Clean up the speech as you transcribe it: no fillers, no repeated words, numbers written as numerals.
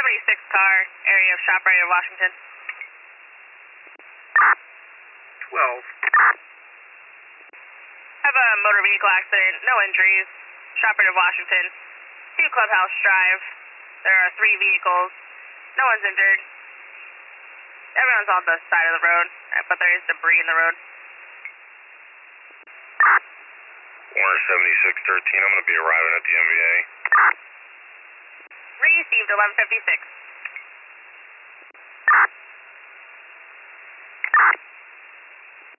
76 car, area of ShopRite of Washington. 12. Have a motor vehicle accident, no injuries. ShopRite of Washington. 2 Clubhouse Drive. There are 3 vehicles. No one's injured. Everyone's on the side of the road, but there is debris in the road. Warner 7613, I'm going to be arriving at the MVA. Received 1156.